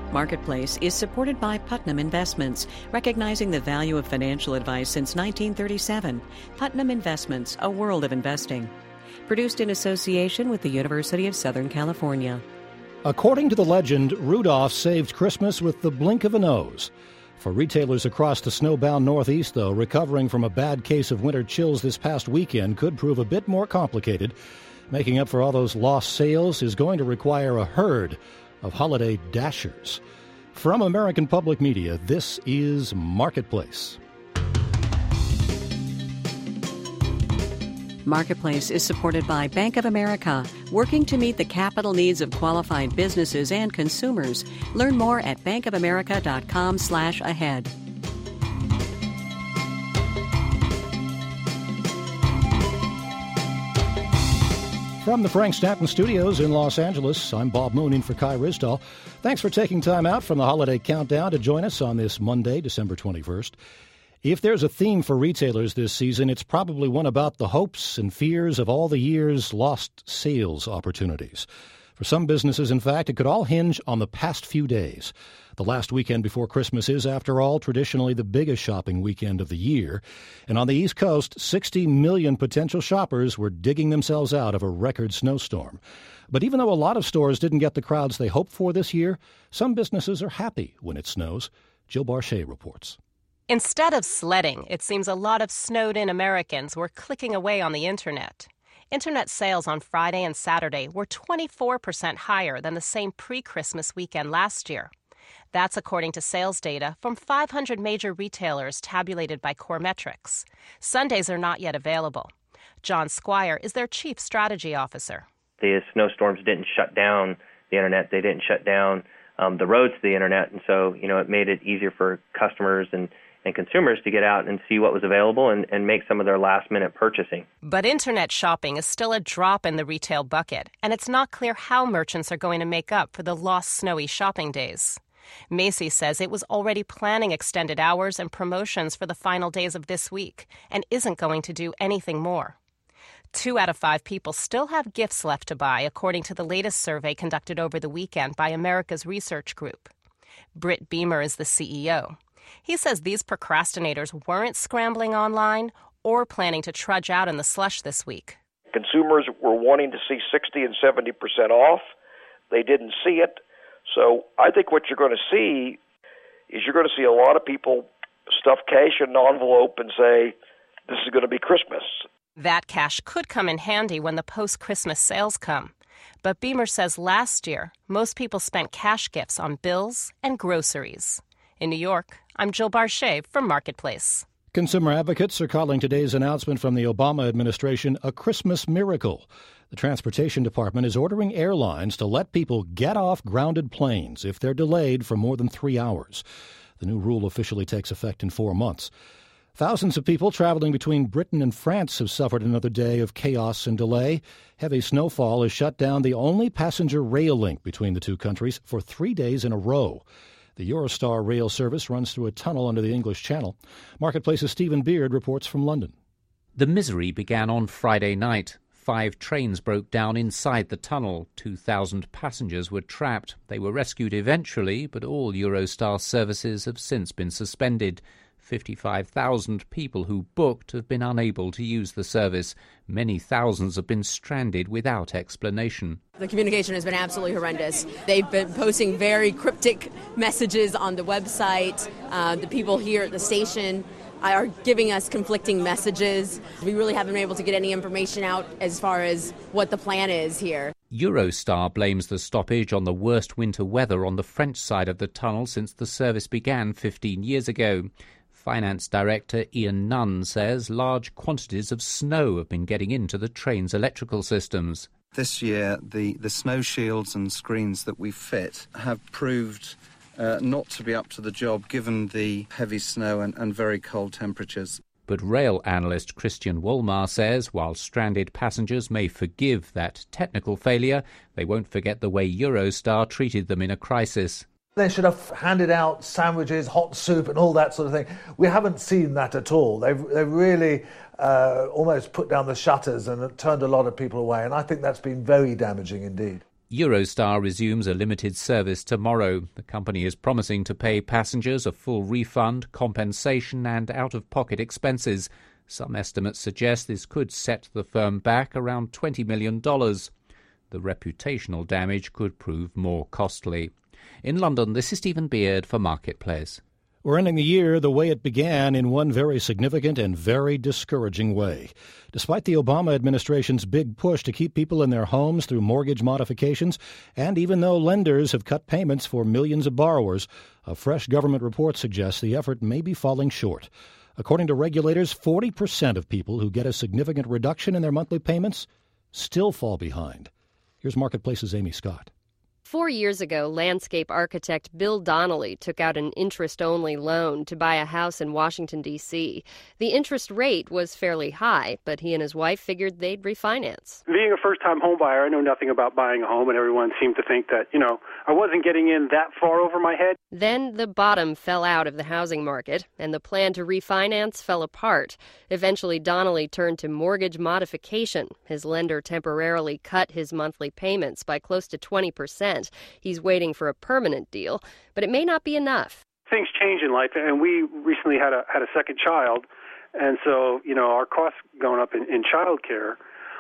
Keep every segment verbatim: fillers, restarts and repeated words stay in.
Marketplace is supported by Putnam Investments, recognizing the value of financial advice since nineteen thirty-seven. Putnam Investments, a world of investing. Produced in association with the University of Southern California. According to the legend, Rudolph saved Christmas with the blink of a nose. For retailers across the snowbound Northeast, though, recovering from a bad case of winter chills this past weekend could prove a bit more complicated. Making up for all those lost sales is going to require a herd of holiday dashers. From American Public Media, this is Marketplace. Marketplace is supported by Bank of America, working to meet the capital needs of qualified businesses and consumers. Learn more at bankofamerica.com slash ahead. From the Frank Stanton Studios in Los Angeles, I'm Bob Moon in for Kai Risdall. Thanks for taking time out from the holiday countdown to join us on this Monday, December twenty-first. If there's a theme for retailers this season, it's probably one about the hopes and fears of all the year's lost sales opportunities. For some businesses, in fact, it could all hinge on the past few days. The last weekend before Christmas is, after all, traditionally the biggest shopping weekend of the year. And on the East Coast, sixty million potential shoppers were digging themselves out of a record snowstorm. But even though a lot of stores didn't get the crowds they hoped for this year, some businesses are happy when it snows. Jill Barchet reports. Instead of sledding, it seems a lot of snowed-in Americans were clicking away on the Internet. Internet sales on Friday and Saturday were twenty-four percent higher than the same pre-Christmas weekend last year. That's according to sales data from five hundred major retailers tabulated by Core Metrics. Sundays are not yet available. John Squire is their chief strategy officer. The snowstorms didn't shut down the Internet. They didn't shut down um, the roads to the Internet. And so, you know, it made it easier for customers and and consumers to get out and see what was available and, and make some of their last-minute purchasing. But Internet shopping is still a drop in the retail bucket, and it's not clear how merchants are going to make up for the lost snowy shopping days. Macy's says it was already planning extended hours and promotions for the final days of this week and isn't going to do anything more. Two out of five people still have gifts left to buy, according to the latest survey conducted over the weekend by America's Research Group. Britt Beamer is the C E O. He says these procrastinators weren't scrambling online or planning to trudge out in the slush this week. Consumers were wanting to see sixty and seventy percent off. They didn't see it. So I think what you're going to see is you're going to see a lot of people stuff cash in an envelope and say, this is going to be Christmas. That cash could come in handy when the post-Christmas sales come. But Beamer says last year, most people spent cash gifts on bills and groceries. In New York, I'm Jill Barchet from Marketplace. Consumer advocates are calling today's announcement from the Obama administration a Christmas miracle. The Transportation Department is ordering airlines to let people get off grounded planes if they're delayed for more than three hours. The new rule officially takes effect in four months. Thousands of people traveling between Britain and France have suffered another day of chaos and delay. Heavy snowfall has shut down the only passenger rail link between the two countries for three days in a row. The Eurostar rail service runs through a tunnel under the English Channel. Marketplace's Stephen Beard reports from London. The misery began on Friday night. Five trains broke down inside the tunnel. two thousand passengers were trapped. They were rescued eventually, but all Eurostar services have since been suspended. fifty-five thousand people who booked have been unable to use the service. Many thousands have been stranded without explanation. The communication has been absolutely horrendous. They've been posting very cryptic messages on the website. Uh, the people here at the station are giving us conflicting messages. We really haven't been able to get any information out as far as what the plan is here. Eurostar blames the stoppage on the worst winter weather on the French side of the tunnel since the service began fifteen years ago. Finance Director Ian Nunn says large quantities of snow have been getting into the train's electrical systems. This year, the, the snow shields and screens that we fit have proved uh, not to be up to the job given the heavy snow and, and very cold temperatures. But rail analyst Christian Wolmar says while stranded passengers may forgive that technical failure, they won't forget the way Eurostar treated them in a crisis. They should have handed out sandwiches, hot soup and all that sort of thing. We haven't seen that at all. They've, they've really uh, almost put down the shutters and turned a lot of people away, and I think that's been very damaging indeed. Eurostar resumes a limited service tomorrow. The company is promising to pay passengers a full refund, compensation and out-of-pocket expenses. Some estimates suggest this could set the firm back around twenty million dollars. The reputational damage could prove more costly. In London, this is Stephen Beard for Marketplace. We're ending the year the way it began, in one very significant and very discouraging way. Despite the Obama administration's big push to keep people in their homes through mortgage modifications, and even though lenders have cut payments for millions of borrowers, a fresh government report suggests the effort may be falling short. According to regulators, forty percent of people who get a significant reduction in their monthly payments still fall behind. Here's Marketplace's Amy Scott. Four years ago, landscape architect Bill Donnelly took out an interest-only loan to buy a house in Washington, D C The interest rate was fairly high, but he and his wife figured they'd refinance. Being a first-time home buyer, I know nothing about buying a home, and everyone seemed to think that, you know, I wasn't getting in that far over my head. Then the bottom fell out of the housing market, and the plan to refinance fell apart. Eventually, Donnelly turned to mortgage modification. His lender temporarily cut his monthly payments by close to twenty percent. He's waiting for a permanent deal, but it may not be enough. Things change in life, and we recently had a had a second child, and so, you know, our costs going up in, in child care.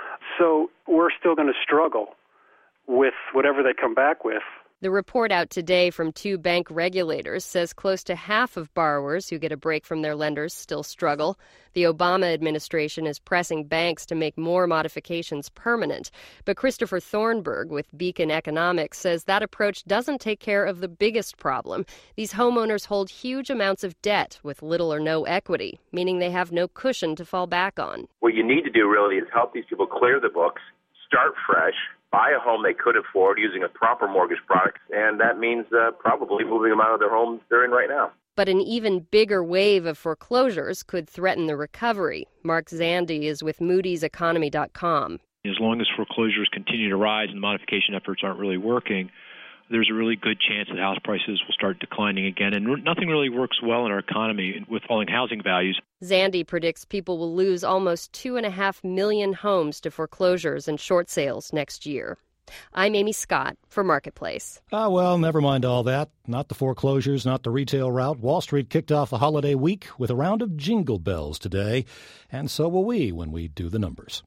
So we're still going to struggle with whatever they come back with. The report out today from two bank regulators says close to half of borrowers who get a break from their lenders still struggle. The Obama administration is pressing banks to make more modifications permanent. But Christopher Thornburg with Beacon Economics says that approach doesn't take care of the biggest problem. These homeowners hold huge amounts of debt with little or no equity, meaning they have no cushion to fall back on. What you need to do really is help these people clear the books, start fresh, buy a home they could afford using a proper mortgage product, and that means uh, probably moving them out of their homes they're in right now. But an even bigger wave of foreclosures could threaten the recovery. Mark Zandi is with Moody's Economy dot com. As long as foreclosures continue to rise and modification efforts aren't really working, there's a really good chance that house prices will start declining again. And nothing really works well in our economy with falling housing values. Zandi predicts people will lose almost two and a half million homes to foreclosures and short sales next year. I'm Amy Scott for Marketplace. Ah, well, never mind all that. Not the foreclosures, not the retail rout. Wall Street kicked off the holiday week with a round of jingle bells today, and so will we when we do the numbers.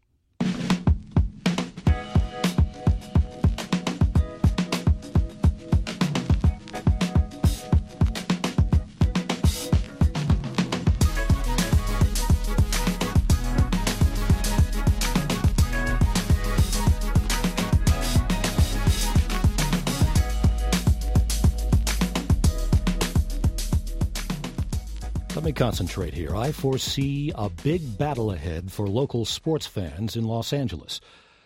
Let me concentrate here. I foresee a big battle ahead for local sports fans in Los Angeles.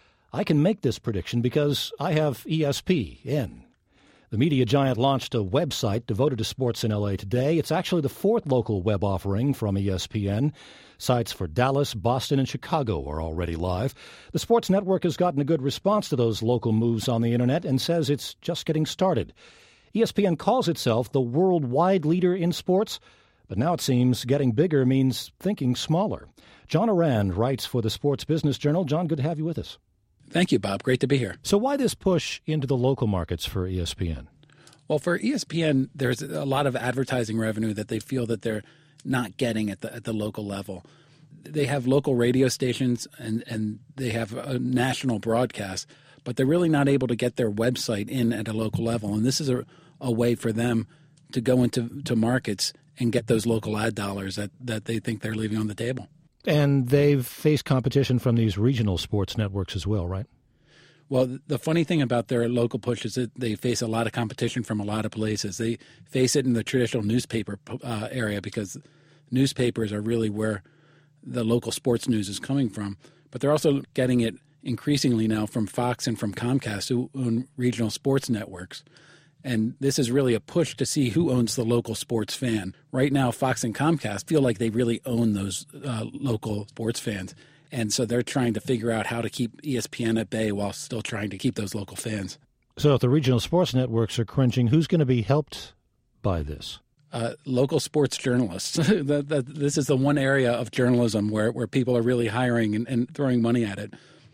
I can make this prediction because I have E S P N. The media giant launched a website devoted to sports in L A today. It's actually the fourth local web offering from E S P N. Sites for Dallas, Boston, and Chicago are already live. The sports network has gotten a good response to those local moves on the Internet and says it's just getting started. E S P N calls itself the worldwide leader in sports, but now it seems getting bigger means thinking smaller. John Arand writes for the Sports Business Journal. John, good to have you with us. Thank you, Bob. Great to be here. So why this push into the local markets for E S P N? Well, for E S P N, there's a lot of advertising revenue that they feel that they're not getting at the at the local level. They have local radio stations and, and they have a national broadcast, but they're really not able to get their website in at a local level. And this is a, a way for them to go into to markets and get those local ad dollars that, that they think they're leaving on the table. And they've faced competition from these regional sports networks as well, right? Well, the funny thing about their local push is that they face a lot of competition from a lot of places. They face it in the traditional newspaper uh, area because newspapers are really where the local sports news is coming from. But they're also getting it increasingly now from Fox and from Comcast, who own regional sports networks. And this is really a push to see who owns the local sports fan. Right now, Fox and Comcast feel like they really own those uh, local sports fans. And so they're trying to figure out how to keep E S P N at bay while still trying to keep those local fans. So if the regional sports networks are cringing, who's going to be helped by this? Uh, local sports journalists. that, that, this is the one area of journalism where, where people are really hiring and, and throwing money at it.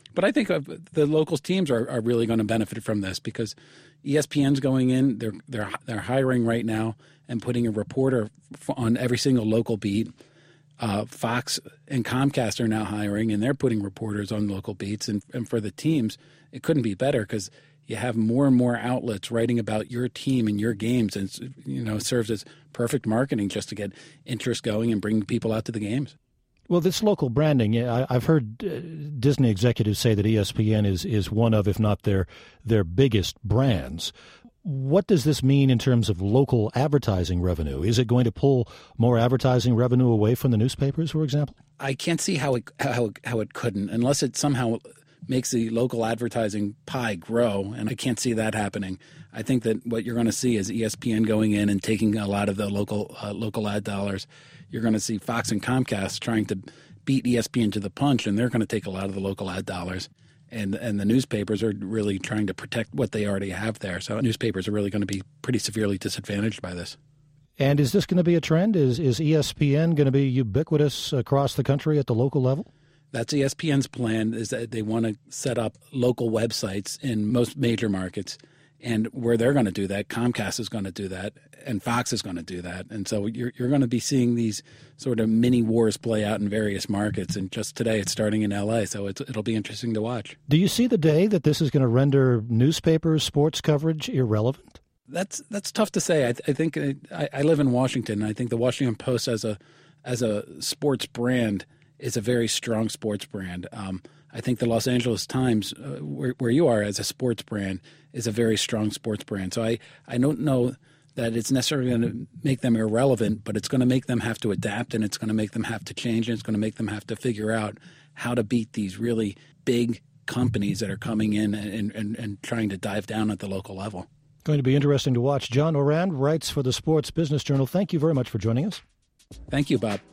But I think the local teams are, are really going to benefit from this because E S P N's going in. They're they're they're hiring right now and putting a reporter on every single local beat. Uh, Fox and Comcast are now hiring, and they're putting reporters on local beats. And, and for the teams, it couldn't be better because you have more and more outlets writing about your team and your games, and you know, it serves as perfect marketing just to get interest going and bring people out to the games. Well, this local branding, yeah, I've heard uh, Disney executives say that E S P N is is one of, if not their their biggest brands. What does this mean in terms of local advertising revenue? Is it going to pull more advertising revenue away from the newspapers, for example? I can't see how it how how it couldn't, unless it somehow makes the local advertising pie grow, and I can't see that happening. I think that what you're going to see is E S P N going in and taking a lot of the local uh, local ad dollars. You're going to see Fox and Comcast trying to beat E S P N to the punch, and they're going to take a lot of the local ad dollars. And and the newspapers are really trying to protect what they already have there. So newspapers are really going to be pretty severely disadvantaged by this. And is this going to be a trend? Is is E S P N going to be ubiquitous across the country at the local level? That's E S P N's plan, is that they want to set up local websites in most major markets. And where they're going to do that, Comcast is going to do that, and Fox is going to do that. And so you're you're going to be seeing these sort of mini wars play out in various markets. And just today it's starting in L A, so it's, it'll be interesting to watch. Do you see the day that this is going to render newspapers, sports coverage irrelevant? That's that's tough to say. I, I think I, I live in Washington, and I think the Washington Post as a as a sports brand is a very strong sports brand. Um, I think the Los Angeles Times, uh, where, where you are as a sports brand, is a very strong sports brand. So I, I don't know that it's necessarily going to make them irrelevant, but it's going to make them have to adapt, and it's going to make them have to change, and it's going to make them have to figure out how to beat these really big companies that are coming in and, and, and trying to dive down at the local level. Going to be interesting to watch. John Ourand writes for the Sports Business Journal. Thank you very much for joining us. Thank you, Bob.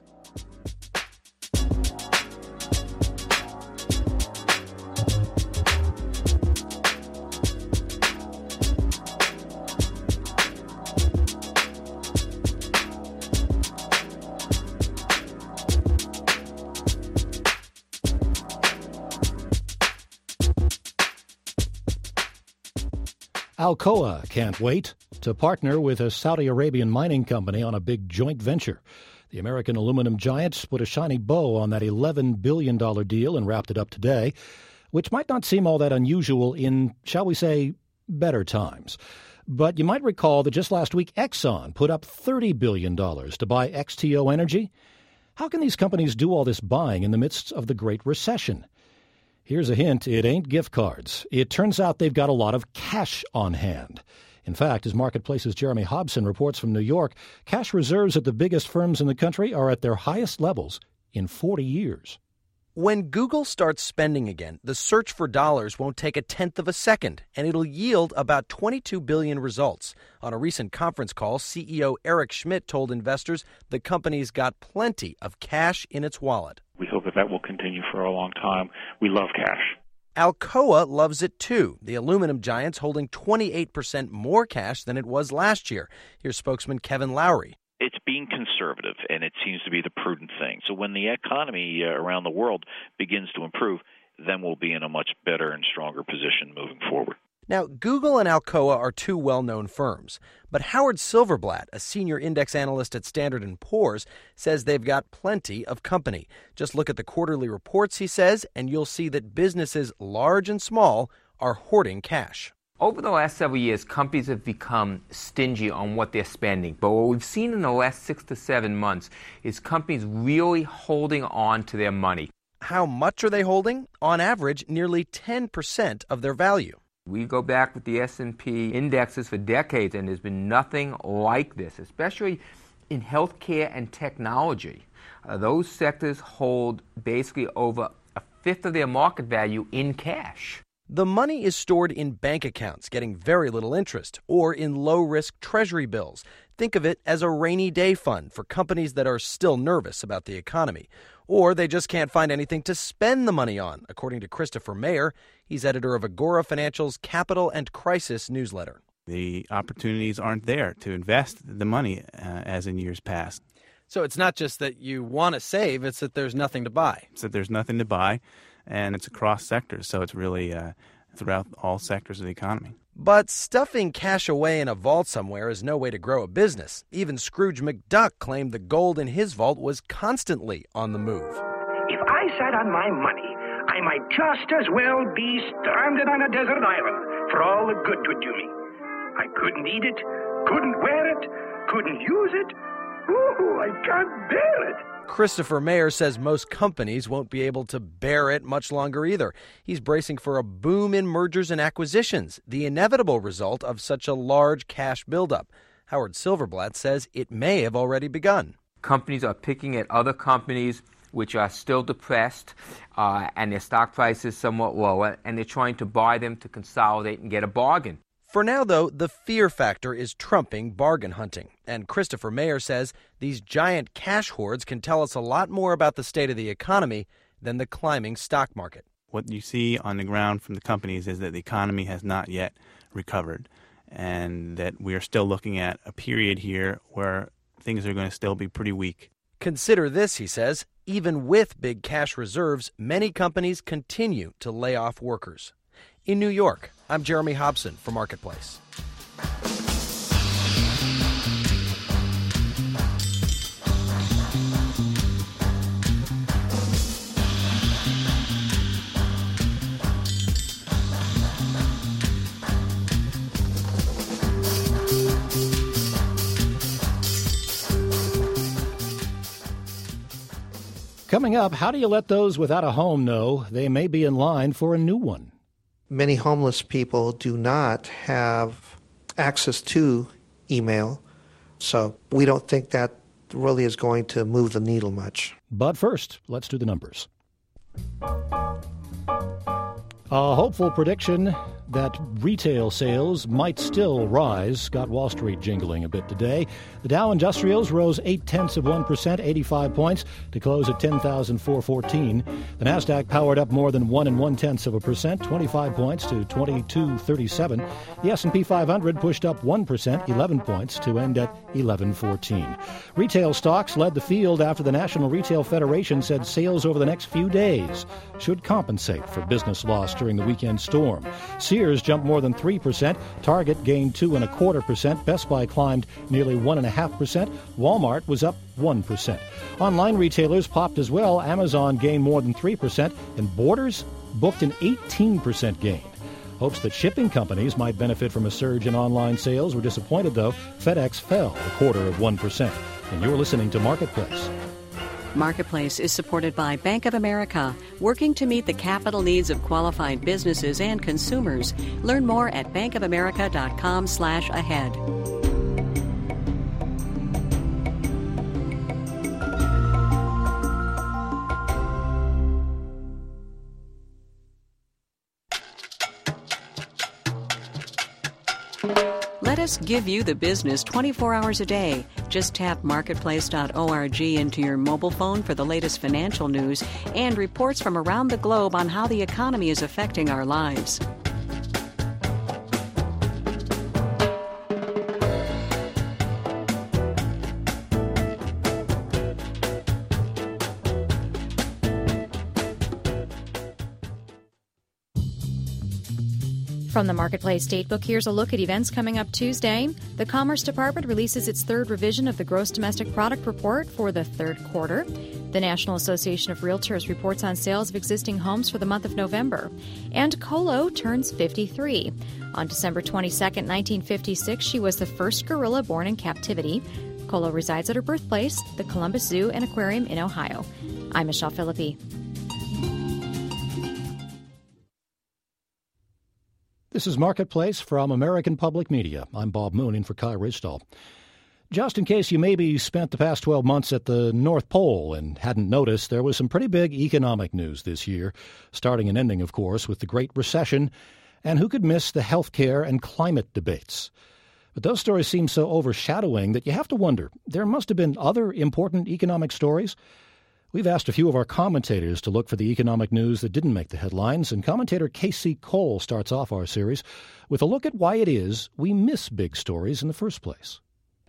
Alcoa can't wait to partner with a Saudi Arabian mining company on a big joint venture. The American aluminum giant put a shiny bow on that eleven billion dollars deal and wrapped it up today, which might not seem all that unusual in, shall we say, better times. But you might recall that just last week Exxon put up thirty billion dollars to buy X T O Energy. How can these companies do all this buying in the midst of the Great Recession? Here's a hint, it ain't gift cards. It turns out they've got a lot of cash on hand. In fact, as Marketplace's Jeremy Hobson reports from New York, cash reserves at the biggest firms in the country are at their highest levels in forty years. When Google starts spending again, the search for dollars won't take a tenth of a second, and it'll yield about twenty-two billion results. On a recent conference call, C E O Eric Schmidt told investors the company's got plenty of cash in its wallet. We hope that that will continue for a long time. We love cash. Alcoa loves it too. The aluminum giant's holding twenty-eight percent more cash than it was last year. Here's spokesman Kevin Lowry. It's being conservative, and it seems to be the prudent thing. So when the economy uh, around the world begins to improve, then we'll be in a much better and stronger position moving forward. Now, Google and Alcoa are two well-known firms, but Howard Silverblatt, a senior index analyst at Standard and Poor's, says they've got plenty of company. Just look at the quarterly reports, he says, and you'll see that businesses large and small are hoarding cash. Over the last several years, companies have become stingy on what they're spending. But what we've seen in the last six to seven months is companies really holding on to their money. How much are they holding? On average, nearly ten percent of their value. We go back with the S and P indexes for decades, and there's been nothing like this, especially in healthcare and technology. Uh, those sectors hold basically over a fifth of their market value in cash. The money is stored in bank accounts, getting very little interest, or in low-risk treasury bills. Think of it as a rainy day fund for companies that are still nervous about the economy. Or they just can't find anything to spend the money on, according to Christopher Mayer. He's editor of Agora Financial's Capital and Crisis newsletter. The opportunities aren't there to invest the money uh, as in years past. So it's not just that you want to save, it's that there's nothing to buy. It's that there's nothing to buy. and it's across sectors, so it's really uh, throughout all sectors of the economy. But stuffing cash away in a vault somewhere is no way to grow a business. Even Scrooge McDuck claimed the gold in his vault was constantly on the move. If I sat on my money, I might just as well be stranded on a desert island for all the good it would do me. I couldn't eat it, couldn't wear it, couldn't use it. Ooh, I can't bear it. Christopher Mayer says most companies won't be able to bear it much longer either. He's bracing for a boom in mergers and acquisitions, the inevitable result of such a large cash buildup. Howard Silverblatt says it may have already begun. Companies are picking at other companies which are still depressed uh, and their stock price is somewhat lower, and they're trying to buy them to consolidate and get a bargain. For now, though, the fear factor is trumping bargain hunting. And Christopher Mayer says these giant cash hoards can tell us a lot more about the state of the economy than the climbing stock market. What you see on the ground from the companies is that the economy has not yet recovered, and that we are still looking at a period here where things are going to still be pretty weak. Consider this, he says. Even with big cash reserves, many companies continue to lay off workers. In New York, I'm Jeremy Hobson for Marketplace. Coming up, how do you let those without a home know they may be in line for a new one? Many homeless people do not have access to email, so we don't think that really is going to move the needle much. But first, let's do the numbers. A hopeful prediction that retail sales might still rise got Wall Street jingling a bit today. The Dow Industrials rose eight-tenths of one percent, eighty-five points, to close at ten thousand four hundred fourteen. The Nasdaq powered up more than one and one-tenths of a percent, twenty-five points to twenty-two thirty-seven. The S and P five hundred pushed up one percent, eleven points, to end at eleven fourteen. Retail stocks led the field after the National Retail Federation said sales over the next few days should compensate for business loss during the weekend storm. Sears jumped more than three percent. Target gained two and a quarter percent. Best Buy climbed nearly one and a half percent. Walmart was up one percent. Online retailers popped as well. Amazon gained more than three percent, and Borders booked an eighteen percent gain. Hopes that shipping companies might benefit from a surge in online sales were disappointed, though. FedEx fell a quarter of one percent. And you're listening to Marketplace. Marketplace is supported by Bank of America, working to meet the capital needs of qualified businesses and consumers. Learn more at bankofamerica.com slash ahead. Let us give you the business twenty-four hours a day. Just tap marketplace dot org into your mobile phone for the latest financial news and reports from around the globe on how the economy is affecting our lives. From the Marketplace Datebook, here's a look at events coming up Tuesday. The Commerce Department releases its third revision of the Gross Domestic Product Report for the third quarter. The National Association of Realtors reports on sales of existing homes for the month of November. And Colo turns fifty-three. On December twenty-second, nineteen fifty-six, she was the first gorilla born in captivity. Colo resides at her birthplace, the Columbus Zoo and Aquarium in Ohio. I'm Michelle Philippi. This is Marketplace from American Public Media. I'm Bob Moon in for Kai Risdall. Just in case you maybe spent the past twelve months at the North Pole and hadn't noticed, there was some pretty big economic news this year, starting and ending, of course, with the Great Recession, and who could miss the healthcare and climate debates. But those stories seem so overshadowing that you have to wonder, there must have been other important economic stories. We've asked a few of our commentators to look for the economic news that didn't make the headlines, and commentator Casey Cole starts off our series with a look at why it is we miss big stories in the first place.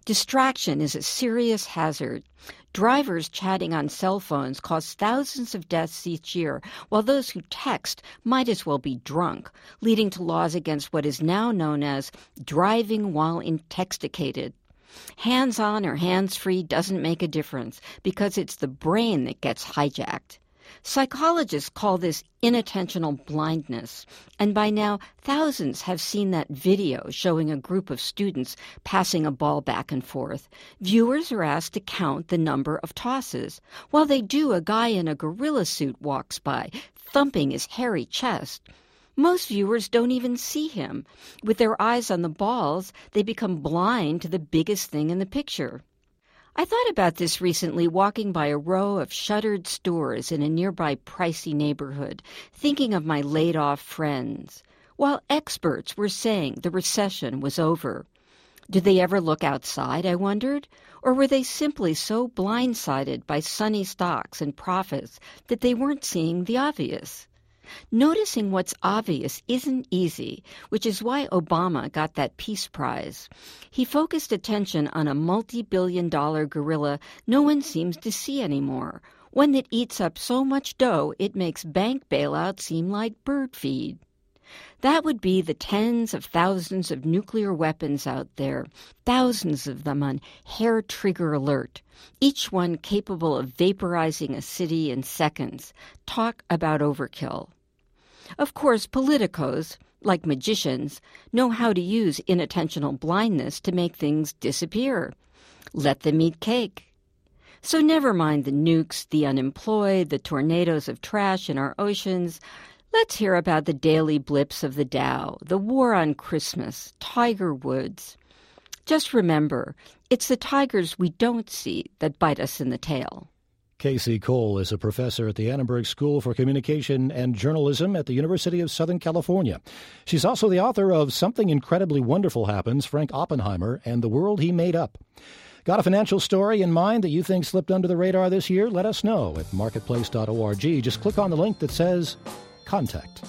Distraction is a serious hazard. Drivers chatting on cell phones cause thousands of deaths each year, while those who text might as well be drunk, leading to laws against what is now known as driving while intoxicated. Hands-on or hands-free doesn't make a difference because it's the brain that gets hijacked. Psychologists call this inattentional blindness, and by now thousands have seen that video showing a group of students passing a ball back and forth. Viewers are asked to count the number of tosses. While they do, a guy in a gorilla suit walks by, thumping his hairy chest. Most viewers don't even see him. With their eyes on the balls, they become blind to the biggest thing in the picture. I thought about this recently walking by a row of shuttered stores in a nearby pricey neighborhood, thinking of my laid-off friends, while experts were saying the recession was over. Did they ever look outside, I wondered, or were they simply so blindsided by sunny stocks and profits that they weren't seeing the obvious? Noticing what's obvious isn't easy, which is why Obama got that Peace Prize. He focused attention on a multi-billion dollar gorilla no one seems to see anymore, one that eats up so much dough it makes bank bailouts seem like bird feed. That would be the tens of thousands of nuclear weapons out there, thousands of them on hair trigger alert, each one capable of vaporizing a city in seconds. Talk about overkill. Of course, politicos, like magicians, know how to use inattentional blindness to make things disappear. Let them eat cake. So never mind the nukes, the unemployed, the tornadoes of trash in our oceans. Let's hear about the daily blips of the Dow, the war on Christmas, Tiger Woods. Just remember, it's the tigers we don't see that bite us in the tail. Casey Cole is a professor at the Annenberg School for Communication and Journalism at the University of Southern California. She's also the author of Something Incredibly Wonderful Happens, Frank Oppenheimer and the World He Made Up. Got a financial story in mind that you think slipped under the radar this year? Let us know at marketplace dot org. Just click on the link that says Contact.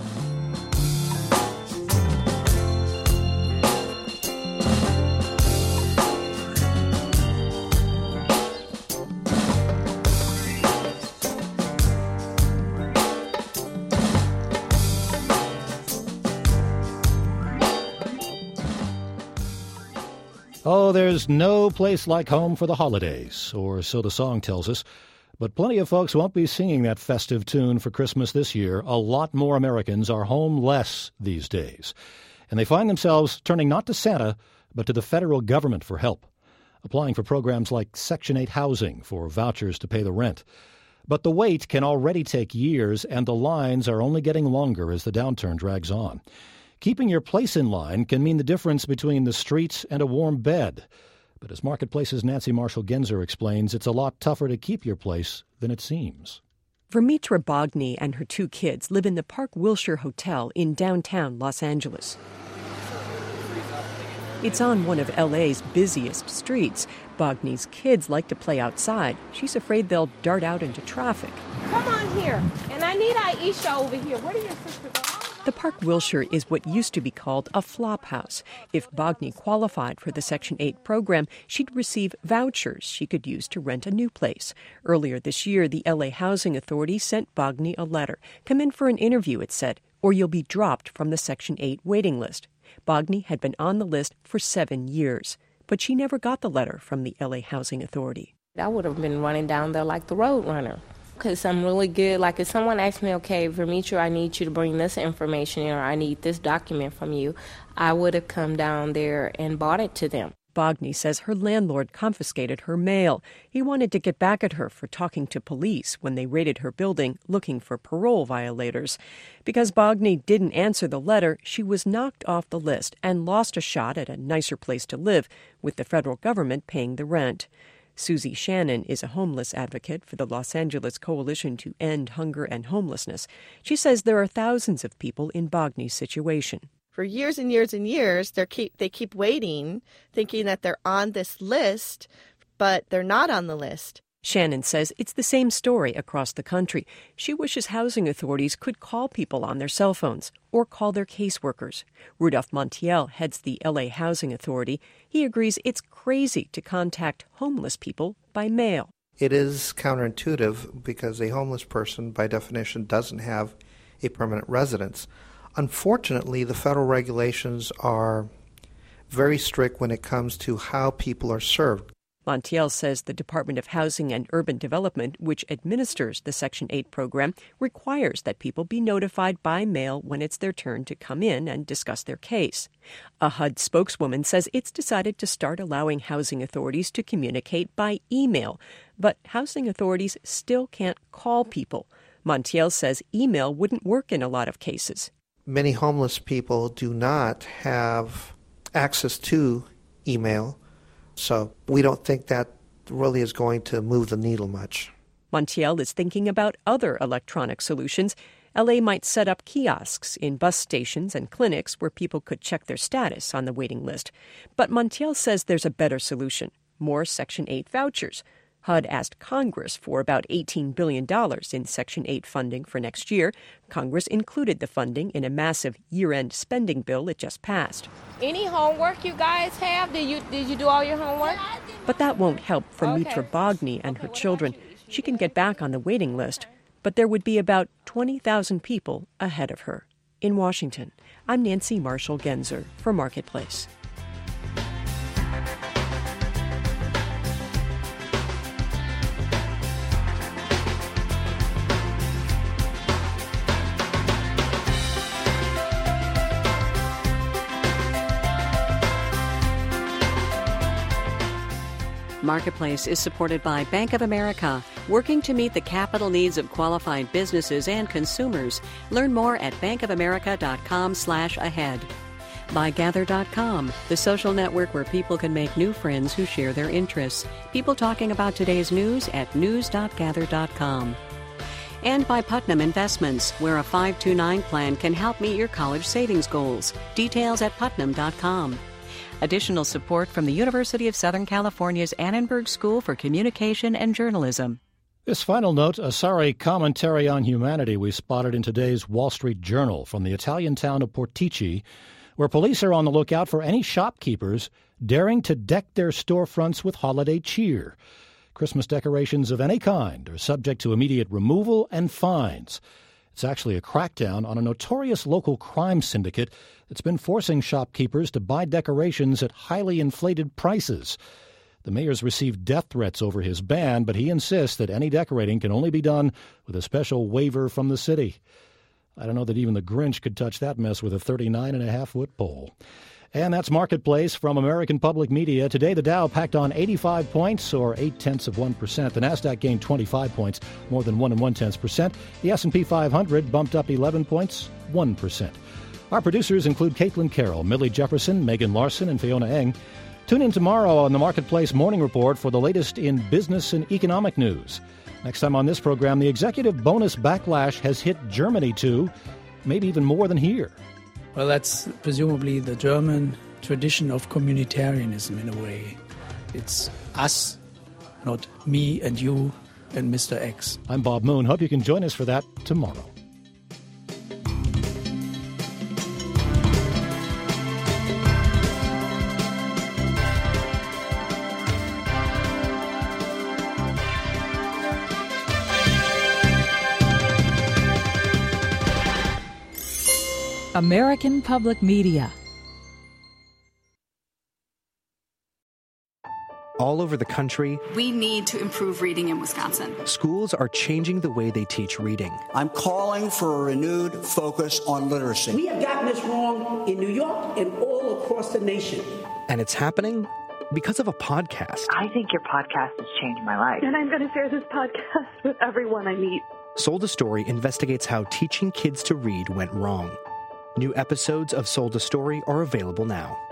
Oh, there's no place like home for the holidays, or so the song tells us. But plenty of folks won't be singing that festive tune for Christmas this year. A lot more Americans are home less these days. And they find themselves turning not to Santa, but to the federal government for help, applying for programs like Section eight housing for vouchers to pay the rent. But the wait can already take years, and the lines are only getting longer as the downturn drags on. Keeping your place in line can mean the difference between the streets and a warm bed. But as Marketplace's Nancy Marshall-Genzer explains, it's a lot tougher to keep your place than it seems. Vermitra Bogny and her two kids live in the Park Wilshire Hotel in downtown Los Angeles. It's on one of L A's busiest streets. Bogny's kids like to play outside. She's afraid they'll dart out into traffic. Come on here. And I need Aisha over here. Where do your sister go? The Park Wilshire is what used to be called a flop house. If Bogny qualified for the Section eight program, she'd receive vouchers she could use to rent a new place. Earlier this year, the L A Housing Authority sent Bogny a letter. Come in for an interview, it said, or you'll be dropped from the Section eight waiting list. Bogny had been on the list for seven years, but she never got the letter from the L A Housing Authority. I would have been running down there like the road runner. Because I'm really good. Like if someone asks me, okay, Vermitra, I need you to bring this information in, or I need this document from you, I would have come down there and bought it to them. Bogny says her landlord confiscated her mail. He wanted to get back at her for talking to police when they raided her building looking for parole violators. Because Bogny didn't answer the letter, she was knocked off the list and lost a shot at a nicer place to live, with the federal government paying the rent. Susie Shannon is a homeless advocate for the Los Angeles Coalition to End Hunger and Homelessness. She says there are thousands of people in Bogny's situation. For years and years and years, they keep they keep waiting, thinking that they're on this list, but they're not on the list. Shannon says it's the same story across the country. She wishes housing authorities could call people on their cell phones or call their caseworkers. Rudolph Montiel heads the L A Housing Authority. He agrees it's crazy to contact homeless people by mail. It is counterintuitive because a homeless person, by definition, doesn't have a permanent residence. Unfortunately, the federal regulations are very strict when it comes to how people are served. Montiel says the Department of Housing and Urban Development, which administers the Section eight program, requires that people be notified by mail when it's their turn to come in and discuss their case. A H U D spokeswoman says it's decided to start allowing housing authorities to communicate by email, but housing authorities still can't call people. Montiel says email wouldn't work in a lot of cases. Many homeless people do not have access to email, so we don't think that really is going to move the needle much. Montiel is thinking about other electronic solutions. L A might set up kiosks in bus stations and clinics where people could check their status on the waiting list. But Montiel says there's a better solution, more Section eight vouchers. H U D asked Congress for about eighteen billion dollars in Section eight funding for next year. Congress included the funding in a massive year-end spending bill it just passed. Any homework you guys have? Did you did you do all your homework? But that won't help for Okay. Mitra Bogny and her children. She can get back on the waiting list, but there would be about twenty thousand people ahead of her. In Washington, I'm Nancy Marshall Genzer for Marketplace. Marketplace is supported by Bank of America, working to meet the capital needs of qualified businesses and consumers. Learn more at bankofamerica.com slash ahead. By Gather dot com, the social network where people can make new friends who share their interests. People talking about today's news at news dot gather dot com. And by Putnam Investments, where a five two nine plan can help meet your college savings goals. Details at putnam dot com. Additional support from the University of Southern California's Annenberg School for Communication and Journalism. This final note, a sorry commentary on humanity we spotted in today's Wall Street Journal from the Italian town of Portici, where police are on the lookout for any shopkeepers daring to deck their storefronts with holiday cheer. Christmas decorations of any kind are subject to immediate removal and fines. It's actually a crackdown on a notorious local crime syndicate that's been forcing shopkeepers to buy decorations at highly inflated prices. The mayor's received death threats over his ban, but he insists that any decorating can only be done with a special waiver from the city. I don't know that even the Grinch could touch that mess with a thirty-nine and a half foot pole. And that's Marketplace from American Public Media. Today, the Dow packed on eighty-five points, or eight-tenths of one percent. The Nasdaq gained twenty-five points, more than one and one-tenths percent. The S and P five hundred bumped up eleven points, one percent. Our producers include Caitlin Carroll, Millie Jefferson, Megan Larson, and Fiona Eng. Tune in tomorrow on the Marketplace Morning Report for the latest in business and economic news. Next time on this program, the executive bonus backlash has hit Germany too, maybe even more than here. Well, that's presumably the German tradition of communitarianism in a way. It's us, not me and you and Mister X. I'm Bob Moon. Hope you can join us for that tomorrow. American Public Media. All over the country, we need to improve reading in Wisconsin. Schools are changing the way they teach reading. I'm calling for a renewed focus on literacy. We have gotten this wrong in New York and all across the nation. And it's happening because of a podcast. I think your podcast has changed my life. And I'm going to share this podcast with everyone I meet. Sold a Story investigates how teaching kids to read went wrong. New episodes of Sold a Story are available now.